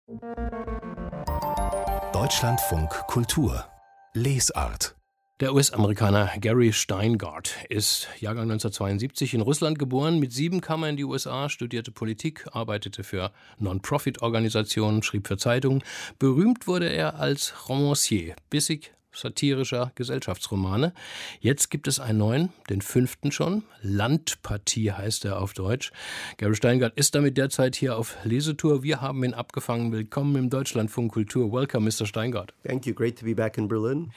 Deutschlandfunk Kultur Lesart. Der US-Amerikaner Gary Shteyngart ist Jahrgang 1972 in Russland geboren. Mit 7 kam er in die USA, studierte Politik, arbeitete für Non-Profit-Organisationen, schrieb für Zeitungen. Berühmt wurde er als Romancier, bissig satirischer Gesellschaftsromane. Jetzt gibt es einen neuen, den 5. schon. Landpartie heißt er auf Deutsch. Gary Shteyngart ist damit derzeit hier auf Lesetour. Wir haben ihn abgefangen. Willkommen im Deutschlandfunk Kultur. Welcome, Mr. Shteyngart. Thank you. Great to be back in Berlin.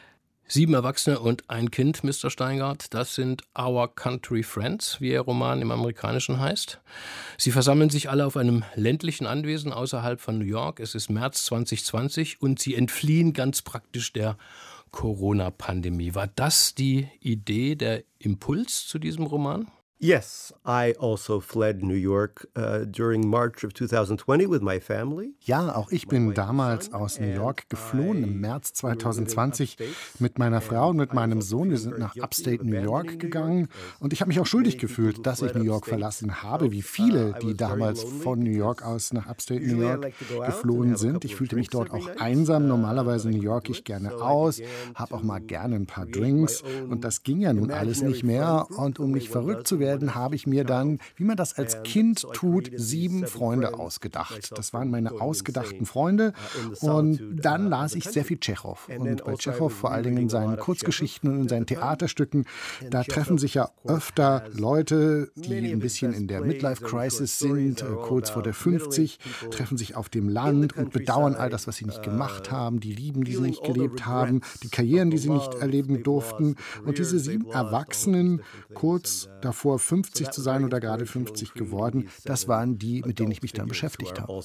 7 Erwachsene und ein Kind, Mr. Shteyngart, das sind Our Country Friends, wie Ihr Roman im Amerikanischen heißt. Sie versammeln sich alle auf einem ländlichen Anwesen außerhalb von New York. Es ist März 2020 und sie entfliehen ganz praktisch der Corona-Pandemie. War das die Idee, der Impuls zu diesem Roman? Yes, I also fled New York during March of 2020 with my family. Ja, auch ich bin damals aus New York geflohen im März 2020 mit meiner Frau und mit meinem Sohn. Wir sind nach Upstate New York gegangen und ich habe mich auch schuldig gefühlt, dass ich New York verlassen habe, wie viele, die damals von New York aus nach Upstate New York geflohen sind. Ich fühlte mich dort auch einsam. Normalerweise New York ich gerne aus, habe auch mal gerne ein paar Drinks und das ging ja nun alles nicht mehr. Und um nicht verrückt zu werden, habe ich mir dann, wie man das als Kind tut, 7 Freunde ausgedacht. Das waren meine ausgedachten Freunde. Und dann las ich sehr viel Tschechow. Und bei Tschechow, vor allen Dingen in seinen Kurzgeschichten und in seinen Theaterstücken, da treffen sich ja öfter Leute, die ein bisschen in der Midlife-Crisis sind, kurz vor der 50, treffen sich auf dem Land und bedauern all das, was sie nicht gemacht haben, die Lieben, die sie nicht gelebt haben, die Karrieren, die sie nicht erleben durften. Und diese 7 Erwachsenen, kurz davor 50 zu sein oder gerade 50 geworden, das waren die, mit denen ich mich dann beschäftigt habe.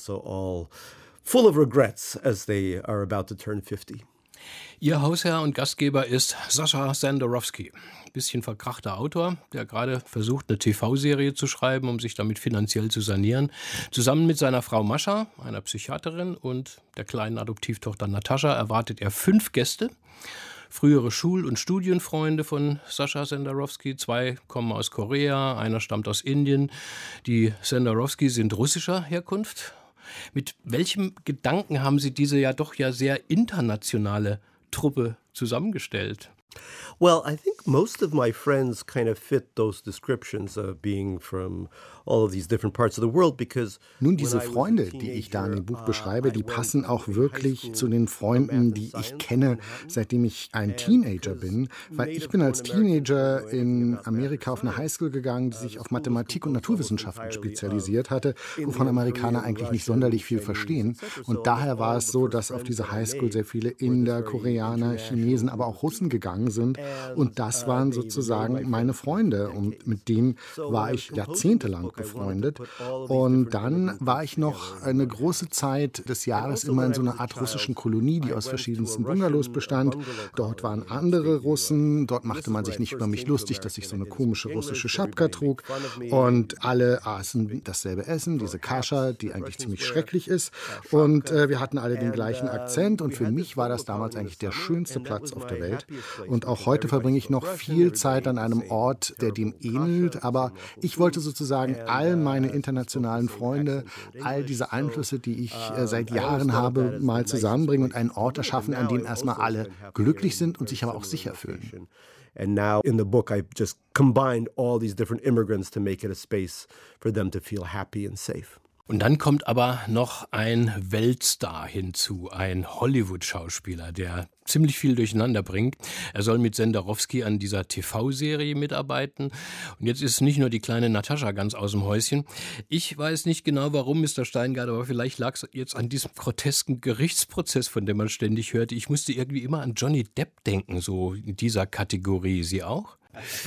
Full of regrets as they are about to turn 50. Ihr Hausherr und Gastgeber ist Sascha Senderovsky. Bisschen verkrachter Autor, der gerade versucht, eine TV-Serie zu schreiben, um sich damit finanziell zu sanieren. Zusammen mit seiner Frau Mascha, einer Psychiaterin, und der kleinen Adoptivtochter Natascha erwartet er 5 Gäste. Frühere Schul- und Studienfreunde von Sascha Senderovsky. 2 kommen aus Korea, einer stammt aus Indien. Die Senderovsky sind russischer Herkunft. Mit welchem Gedanken haben Sie diese ja doch sehr internationale Truppe zusammengestellt? Well, I think most of my friends kind of fit those descriptions of being from all of these different parts of the world because nun, diese Freunde, die ich da in dem Buch beschreibe, die passen auch wirklich zu den Freunden, die ich kenne, seitdem ich ein Teenager bin, weil ich bin als Teenager in Amerika auf eine Highschool gegangen, die sich auf Mathematik und Naturwissenschaften spezialisiert hatte, wovon Amerikaner eigentlich nicht sonderlich viel verstehen. Und daher war es so, dass auf diese Highschool sehr viele Inder, Koreaner, Chinesen, aber auch Russen gegangen sind. Und das waren sozusagen meine Freunde. Und mit denen war ich jahrzehntelang befreundet. Und dann war ich noch eine große Zeit des Jahres immer in so einer Art russischen Kolonie, die aus verschiedensten Bungalows bestand. Dort waren andere Russen. Dort machte man sich nicht über mich lustig, dass ich so eine komische russische Schapka trug. Und alle aßen dasselbe Essen, diese Kascha, die eigentlich ziemlich schrecklich ist. Und wir hatten alle den gleichen Akzent. Und für mich war das damals eigentlich der schönste Platz auf der Welt. Und auch heute verbringe ich noch viel Zeit an einem Ort, der dem ähnelt. Aber ich wollte sozusagen all meine internationalen Freunde, all diese Einflüsse, die ich seit Jahren habe, mal zusammenbringen und einen Ort erschaffen, an dem erstmal alle glücklich sind und sich aber auch sicher fühlen. And now in the book, I've just combined all these different immigrants to make it a space for them to feel happy and safe. Und dann kommt aber noch ein Weltstar hinzu, ein Hollywood-Schauspieler, der ziemlich viel durcheinander bringt. Er soll mit Senderovsky an dieser TV-Serie mitarbeiten. Und jetzt ist nicht nur die kleine Natascha ganz aus dem Häuschen. Ich weiß nicht genau, warum, Mr. Shteyngart, aber vielleicht lag es jetzt an diesem grotesken Gerichtsprozess, von dem man ständig hörte. Ich musste irgendwie immer an Johnny Depp denken, so in dieser Kategorie. Sie auch?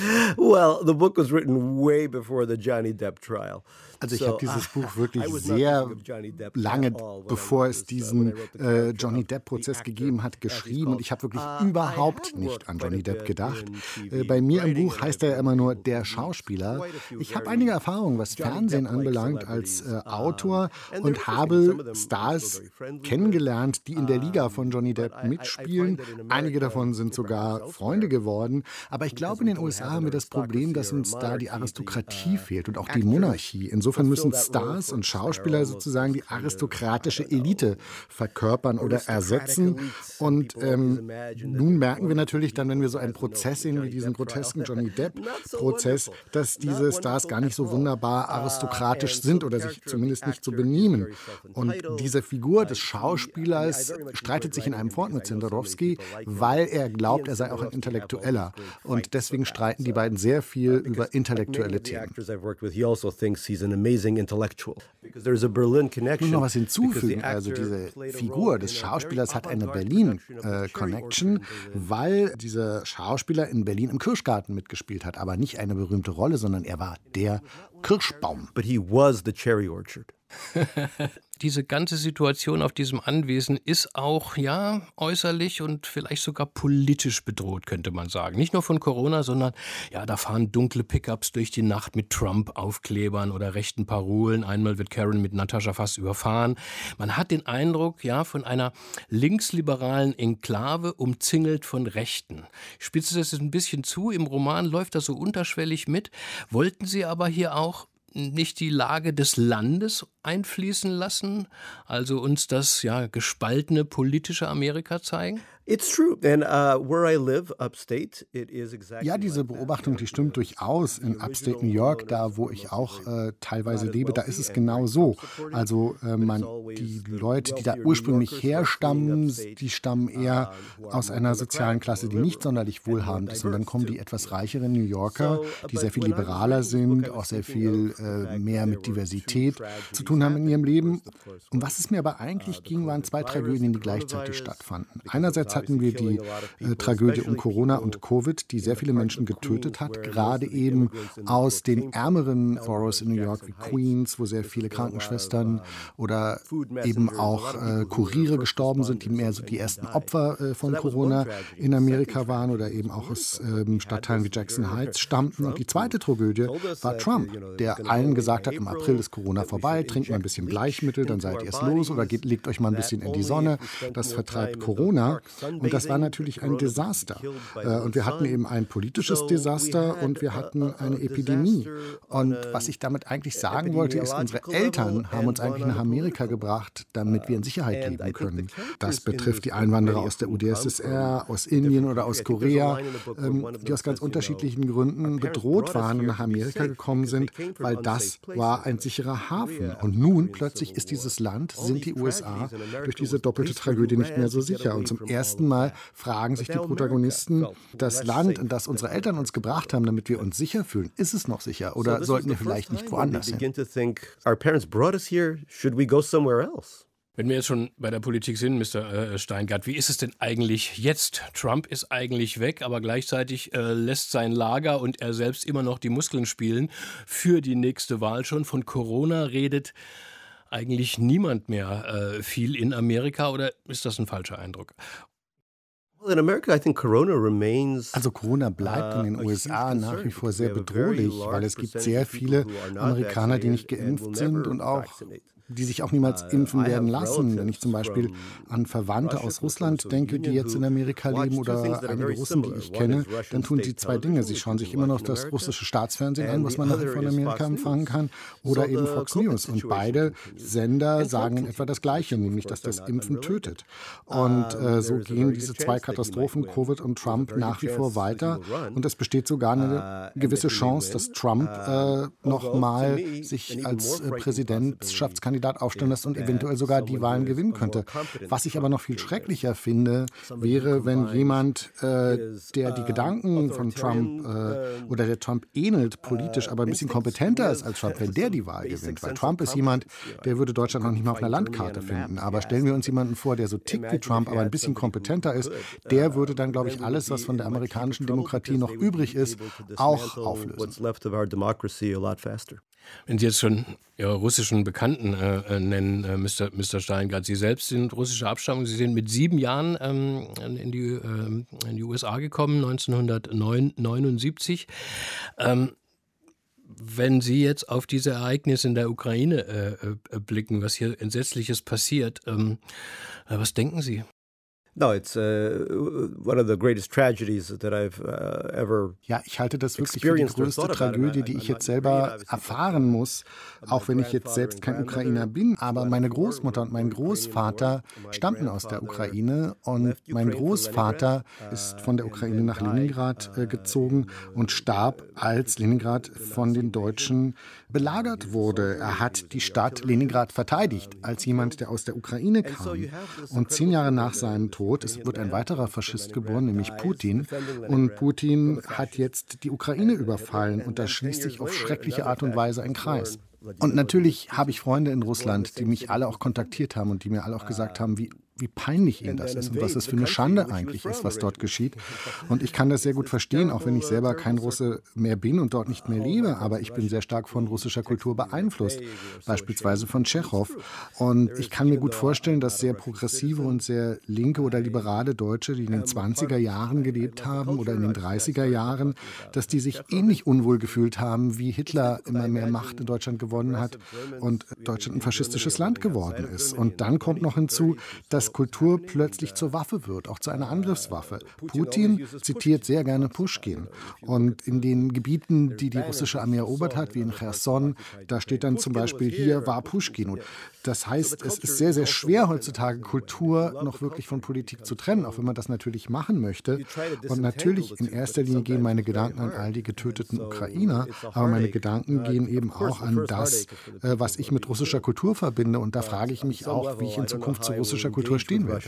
Well, the book was written way before the Johnny Depp trial. Also ich habe dieses Buch wirklich sehr lange, bevor es diesen Johnny Depp-Prozess gegeben hat, geschrieben. Und ich habe wirklich überhaupt nicht an Johnny Depp gedacht. Bei mir im Buch heißt er immer nur der Schauspieler. Ich habe einige Erfahrungen, was Fernsehen anbelangt, als Autor und habe Stars kennengelernt, die in der Liga von Johnny Depp mitspielen. Einige davon sind sogar Freunde geworden. Aber ich glaube, in den den USA haben wir das Problem, dass uns da die Aristokratie fehlt und auch die Monarchie. Insofern müssen Stars und Schauspieler sozusagen die aristokratische Elite verkörpern oder ersetzen. Und nun merken wir natürlich dann, wenn wir so einen Prozess sehen wie diesen grotesken Johnny Depp-Prozess, dass diese Stars gar nicht so wunderbar aristokratisch sind oder sich zumindest nicht so benehmen. Und diese Figur des Schauspielers streitet sich in einem Fort mit Jodorowsky, weil er glaubt, er sei auch ein Intellektueller. Und deswegen streiten die beiden sehr viel über intellektuelle Themen. Nur noch was hinzufügen, also diese Figur des Schauspielers hat eine Berlin-Connection, weil dieser Schauspieler in Berlin im Kirschgarten mitgespielt hat, aber nicht eine berühmte Rolle, sondern er war der Kirschbaum. But he was the cherry orchard. Diese ganze Situation auf diesem Anwesen ist auch, ja, äußerlich und vielleicht sogar politisch bedroht, könnte man sagen. Nicht nur von Corona, sondern, ja, da fahren dunkle Pickups durch die Nacht mit Trump-Aufklebern oder rechten Parolen. Einmal wird Karen mit Natascha fast überfahren. Man hat den Eindruck, ja, von einer linksliberalen Enklave umzingelt von Rechten. Ich spitze das jetzt ein bisschen zu. Im Roman läuft das so unterschwellig mit. Wollten Sie aber hier auch nicht die Lage des Landes einfließen lassen, also uns das ja gespaltene politische Amerika zeigen? It's true. And where I live, upstate, it is exactly. Ja, diese Beobachtung, die stimmt durchaus. In Upstate New York, da wo ich auch teilweise lebe, da ist es genau so. Also die Leute, die da ursprünglich herstammen, die stammen eher aus einer sozialen Klasse, die nicht sonderlich wohlhabend ist. Und dann kommen die etwas reicheren New Yorker, die sehr viel liberaler sind, auch sehr viel mehr mit Diversität zu tun haben in ihrem Leben. Um was es mir aber eigentlich ging, waren zwei Tragödien, die gleichzeitig stattfanden. Einerseits hatten wir die Tragödie um Corona und Covid, die sehr viele Menschen getötet hat, gerade eben aus den ärmeren Boroughs in New York wie Queens, wo sehr viele Krankenschwestern oder eben auch Kuriere gestorben sind, die mehr so die ersten Opfer von Corona in Amerika waren oder eben auch aus Stadtteilen wie Jackson Heights stammten. Und die zweite Tragödie war Trump, der allen gesagt hat, im April ist Corona vorbei, trinkt mal ein bisschen Bleichmittel, dann seid ihr es los oder legt euch mal ein bisschen in die Sonne, das vertreibt Corona. Und das war natürlich ein Desaster. Und wir hatten eben ein politisches Desaster und wir hatten eine Epidemie. Und was ich damit eigentlich sagen wollte, ist, unsere Eltern haben uns eigentlich nach Amerika gebracht, damit wir in Sicherheit leben können. Das betrifft die Einwanderer aus der UdSSR, aus Indien oder aus Korea, die aus ganz unterschiedlichen Gründen bedroht waren und nach Amerika gekommen sind, weil das war ein sicherer Hafen. Und nun plötzlich ist dieses Land, sind die USA, durch diese doppelte Tragödie nicht mehr so sicher. Und zum ersten Mal fragen sich die Protagonisten, das Land, in das unsere Eltern uns gebracht haben, damit wir uns sicher fühlen, ist es noch sicher oder sollten wir vielleicht nicht woanders hin? Wenn wir jetzt schon bei der Politik sind, Mr. Steingart, wie ist es denn eigentlich jetzt? Trump ist eigentlich weg, aber gleichzeitig lässt sein Lager und er selbst immer noch die Muskeln spielen für die nächste Wahl schon. Von Corona redet eigentlich niemand mehr viel in Amerika, oder ist das ein falscher Eindruck? Also Corona bleibt in den USA nach wie vor sehr bedrohlich, weil es gibt sehr viele Amerikaner, die nicht geimpft sind und auch die sich auch niemals impfen werden lassen. Wenn ich zum Beispiel an Verwandte aus Russland denke, die jetzt in Amerika leben oder einige Russen, die ich kenne, dann tun sie zwei Dinge. Sie schauen sich immer noch das russische Staatsfernsehen an, was man nachher von Amerika empfangen kann, oder eben Fox News. Und beide Sender sagen in etwa das Gleiche, nämlich, dass das Impfen tötet. Und so gehen diese zwei Katastrophen, Covid und Trump, nach wie vor weiter. Und es besteht sogar eine gewisse Chance, dass Trump nochmal sich als Präsidentschaftskandidat aufstellen lässt und eventuell sogar die Wahlen gewinnen könnte. Was ich aber noch viel schrecklicher finde, wäre, wenn jemand, der die Gedanken von Trump oder der Trump ähnelt politisch, aber ein bisschen kompetenter ist als Trump, wenn der die Wahl gewinnt. Weil Trump ist jemand, der würde Deutschland noch nicht mal auf einer Landkarte finden. Aber stellen wir uns jemanden vor, der so tickt wie Trump, aber ein bisschen kompetenter ist, der würde dann, glaube ich, alles, was von der amerikanischen Demokratie noch übrig ist, auch auflösen. Wenn Sie jetzt schon Ihre russischen Bekannten nennen, Mr. Steingart, Sie selbst sind russischer Abstammung. Sie sind mit 7 Jahren in die USA gekommen, 1979. Wenn Sie jetzt auf diese Ereignisse in der Ukraine blicken, was hier Entsetzliches passiert, was denken Sie? No, it's one of the greatest tragedies that I've ever. Ja, ich halte das wirklich für die größte Tragödie, die ich jetzt selber erfahren muss, auch wenn ich jetzt selbst kein Ukrainer bin. Aber meine Großmutter und mein Großvater stammten aus der Ukraine und mein Großvater ist von der Ukraine nach Leningrad gezogen und starb, als Leningrad von den Deutschen belagert wurde. Er hat die Stadt Leningrad verteidigt, als jemand, der aus der Ukraine kam. Und 10 Jahre nach seinem Tod wird ein weiterer Faschist geboren, nämlich Putin. Und Putin hat jetzt die Ukraine überfallen und da schließt sich auf schreckliche Art und Weise ein Kreis. Und natürlich habe ich Freunde in Russland, die mich alle auch kontaktiert haben und die mir alle auch gesagt haben, wie peinlich ihnen das ist und was es für eine Schande eigentlich ist, was dort geschieht. Und ich kann das sehr gut verstehen, auch wenn ich selber kein Russe mehr bin und dort nicht mehr lebe, aber ich bin sehr stark von russischer Kultur beeinflusst, beispielsweise von Tschechow. Und ich kann mir gut vorstellen, dass sehr progressive und sehr linke oder liberale Deutsche, die in den 20er Jahren gelebt haben oder in den 30er Jahren, dass die sich ähnlich unwohl gefühlt haben, wie Hitler immer mehr Macht in Deutschland gewonnen hat und Deutschland ein faschistisches Land geworden ist. Und dann kommt noch hinzu, dass Kultur plötzlich zur Waffe wird, auch zu einer Angriffswaffe. Putin zitiert sehr gerne Puschkin. Und in den Gebieten, die die russische Armee erobert hat, wie in Cherson, da steht dann zum Beispiel, hier war Puschkin. Und das heißt, es ist sehr, sehr schwer heutzutage, Kultur noch wirklich von Politik zu trennen, auch wenn man das natürlich machen möchte. Und natürlich in erster Linie gehen meine Gedanken an all die getöteten Ukrainer, aber meine Gedanken gehen eben auch an das, was ich mit russischer Kultur verbinde. Und da frage ich mich auch, wie ich in Zukunft zu russischer Kultur stehen werde.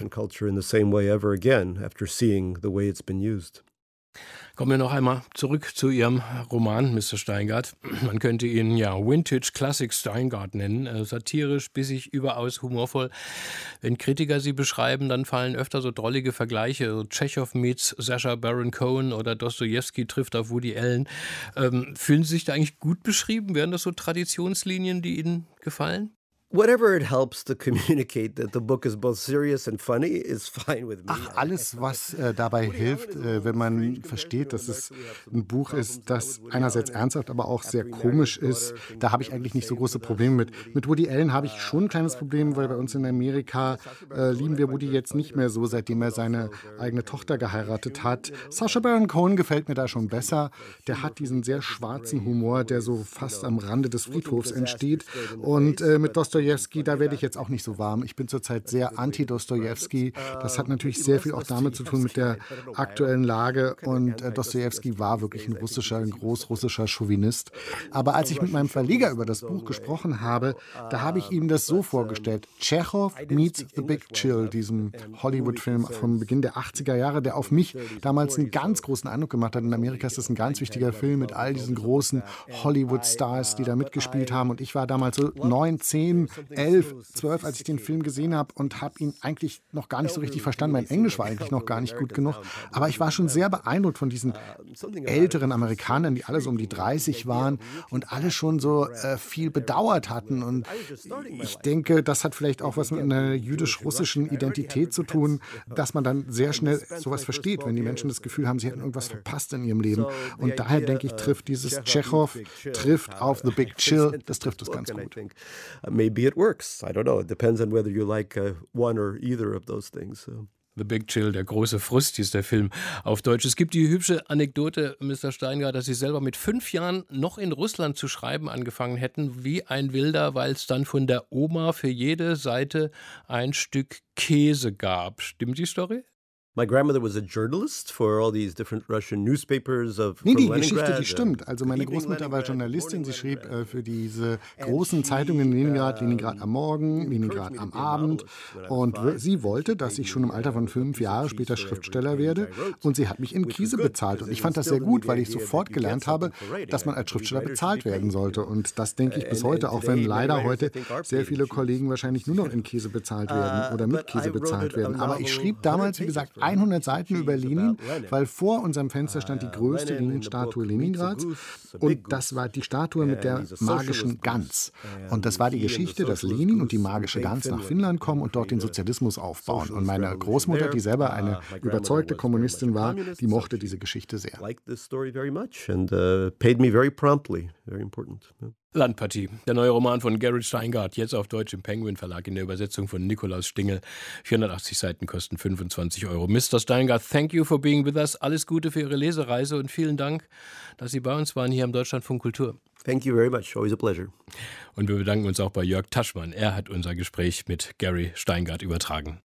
Kommen wir noch einmal zurück zu Ihrem Roman, Mr. Steingart. Man könnte ihn ja Vintage Classic Steingart nennen, satirisch, bissig, überaus humorvoll. Wenn Kritiker Sie beschreiben, dann fallen öfter so drollige Vergleiche, so Tschechow meets Sacha Baron Cohen oder Dostojewski trifft auf Woody Allen. Fühlen Sie sich da eigentlich gut beschrieben? Wären das so Traditionslinien, die Ihnen gefallen? Whatever it helps to communicate that the book is both serious and funny is fine with me. Ach, alles, was dabei hilft, wenn man versteht, dass es ein Buch ist, das einerseits ernsthaft, aber auch sehr komisch ist, da habe ich eigentlich nicht so große Probleme mit. Mit Woody Allen habe ich schon ein kleines Problem, weil bei uns in Amerika lieben wir Woody jetzt nicht mehr so, seitdem er seine eigene Tochter geheiratet hat. Sacha Baron Cohen gefällt mir da schon besser. Der hat diesen sehr schwarzen Humor, der so fast am Rande des Friedhofs entsteht. Und mit Dostojewski, da werde ich jetzt auch nicht so warm. Ich bin zurzeit sehr anti-Dostojewski. Das hat natürlich sehr viel auch damit zu tun mit der aktuellen Lage. Und Dostojewski war wirklich ein großrussischer Chauvinist. Aber als ich mit meinem Verleger über das Buch gesprochen habe, da habe ich ihm das so vorgestellt. Tschechow meets The Big Chill, diesem Hollywood-Film vom Beginn der 80er Jahre, der auf mich damals einen ganz großen Eindruck gemacht hat. In Amerika ist das ein ganz wichtiger Film mit all diesen großen Hollywood-Stars, die da mitgespielt haben. Und ich war damals so 9, 10, 11, 12, als ich den Film gesehen habe und habe ihn eigentlich noch gar nicht so richtig verstanden. Mein Englisch war eigentlich noch gar nicht gut genug. Aber ich war schon sehr beeindruckt von diesen älteren Amerikanern, die alle so um die 30 waren und alle schon so viel bedauert hatten. Und ich denke, das hat vielleicht auch was mit einer jüdisch-russischen Identität zu tun, dass man dann sehr schnell sowas versteht, wenn die Menschen das Gefühl haben, sie hätten irgendwas verpasst in ihrem Leben. Und daher denke ich, trifft dieses Tschechow, trifft auf The Big Chill, das trifft es ganz gut. Maybe it works. I don't know. It depends on whether you like one or either of those things. So. The Big Chill, der große Frust, hieß der Film auf Deutsch. Es gibt die hübsche Anekdote, Mr. Steingart, dass Sie selber mit 5 Jahren noch in Russland zu schreiben angefangen hätten, wie ein Wilder, weil es dann von der Oma für jede Seite ein Stück Käse gab. Stimmt die Story? My grandmother was a journalist for all these different Russian newspapers of Nee, die Geschichte, die stimmt. Also meine Großmutter war Journalistin. Sie schrieb für diese großen Zeitungen in Leningrad, Leningrad am Morgen, Leningrad am Abend. Und sie wollte, dass ich schon im Alter von 5 Jahren später Schriftsteller werde. Und sie hat mich in Kiese bezahlt. Und ich fand das sehr gut, weil ich sofort gelernt habe, dass man als Schriftsteller bezahlt werden sollte. Und das denke ich bis heute, auch wenn leider heute sehr viele Kollegen wahrscheinlich nur noch in Käse bezahlt werden oder mit Käse bezahlt werden. Aber ich schrieb damals, wie gesagt, 100 Seiten über Lenin, weil vor unserem Fenster stand die größte Lenin-Statue Leningrads und das war die Statue mit der magischen Gans. Und das war die Geschichte, dass Lenin und die magische Gans nach Finnland kommen und dort den Sozialismus aufbauen. Und meine Großmutter, die selber eine überzeugte Kommunistin war, die mochte diese Geschichte sehr. Landpartie, der neue Roman von Gary Shteyngardt, jetzt auf Deutsch im Penguin Verlag in der Übersetzung von Nikolaus Stingel. 480 Seiten kosten 25 €. Mr. Shteyngardt, thank you for being with us. Alles Gute für Ihre Lesereise und vielen Dank, dass Sie bei uns waren hier im Deutschlandfunk Kultur. Thank you very much. Always a pleasure. Und wir bedanken uns auch bei Jörg Taschmann. Er hat unser Gespräch mit Gary Shteyngardt übertragen.